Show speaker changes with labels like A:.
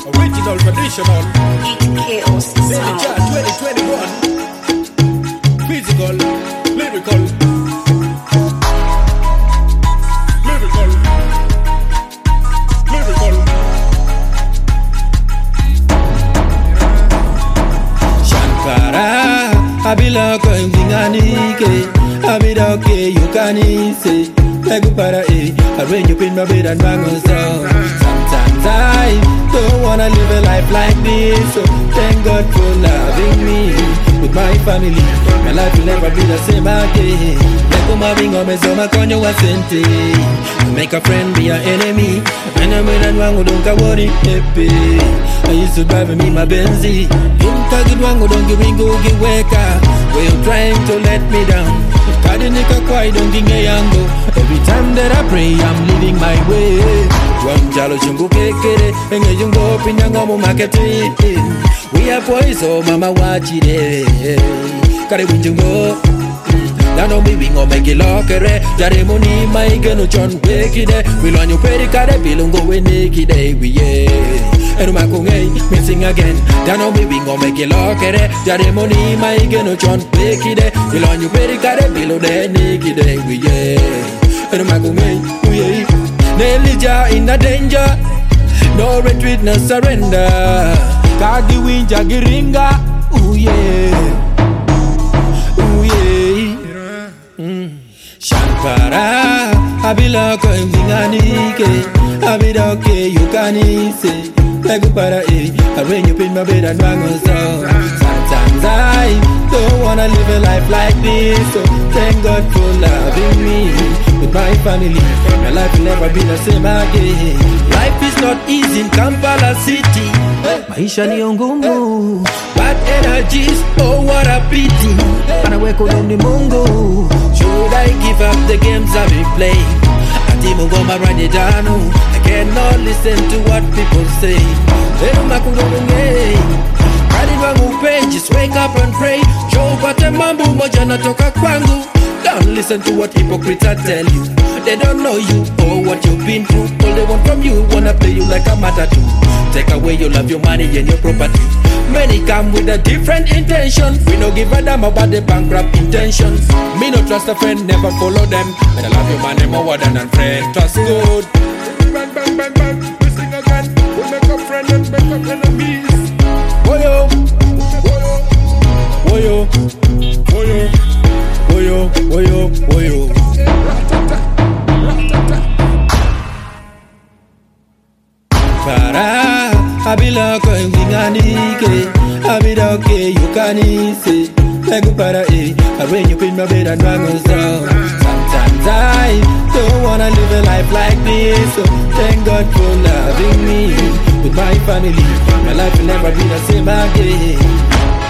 A: Original, traditional.
B: Chaos
A: Daily Chat 2021. Physical, lyrical. Lyrical. Lyrical.
C: Shankara, abiloko inginganike, abidoke yukanise. Para arrange you in my bed and bang on sound. Sometimes I don't wanna live a life like this, so thank God for loving me. With my family, my life will never be the same again. Make a friend be an enemy, and I'm in and one who don't worry happy. I used to drive me my Benzie. In Kagid Wango don't give me go get wake up. You're trying to let me down. Every time that I pray, I'm living my way. We are boys, oh mama, watch it. Nano bibi ngomeki lokere Jare muni maike no chon wekide Wilonyo peri kare bilungo wenekide Wiye Enu makungei missing again Nano bibi ngomeki lokere Jare muni maike no chon wekide Wilonyo peri kare bilungo nekide Wiye Enu makungei Wiye Nelija in a danger No retreat, no surrender Kagi winja giringa Uye Shankara, abiloko inginganike, abidoke yukanise. Para arrange you in my bed and bang on sound. Sometimes I don't wanna live a life like this, so thank God for loving me. With my family, my life will never be the same again. Life is not easy in Kampala city. Maisha ni ngumu, bad energies, oh what a pity. Panaweko ni Mungu. Should I give up the games I've been playing? I cannot listen to what people say. Just wake up and pray. Don't listen to what hypocrites tell you. They don't know you or what you've been through. All they want from you, wanna play you like a matatu. Take away your love, your money and your property. Many come with a different intention. We no give a damn about the bankrupt intentions. Me no trust a friend, never follow them. But I love your money more than a friend. Trust good.
A: Bang, bang, bang, bang. We sing again. We make a friend and make up enemies.
C: Woyo, woyo, woyo, woyo, woyo, woyo. Para abiloko inginganike, abidoke yukanise. Para arrange you in my bed and bang on sound. Sometimes I don't wanna live a life like this, so thank God for loving me. With my family, my life will never be the same again.